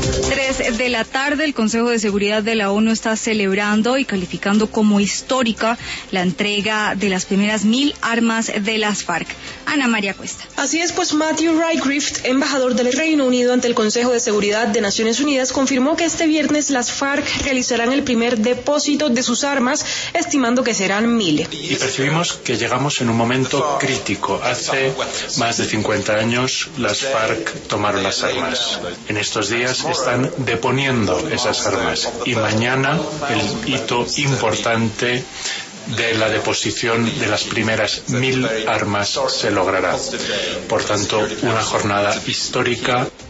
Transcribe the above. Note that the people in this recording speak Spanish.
3 de la tarde, el Consejo de Seguridad de la ONU está celebrando y calificando como histórica la entrega de las primeras 1000 armas de las FARC. Ana María Cuesta. Así es, pues Matthew Rycroft, embajador del Reino Unido ante el Consejo de Seguridad de Naciones Unidas, confirmó que este viernes las FARC realizarán el primer depósito de sus armas, estimando que serán 1000. Y percibimos que llegamos en un momento crítico. Hace más de 50 años las FARC tomaron las armas. En estos días están deponiendo esas armas y mañana el hito importante de la deposición de las primeras 1000 armas se logrará. Por tanto, una jornada histórica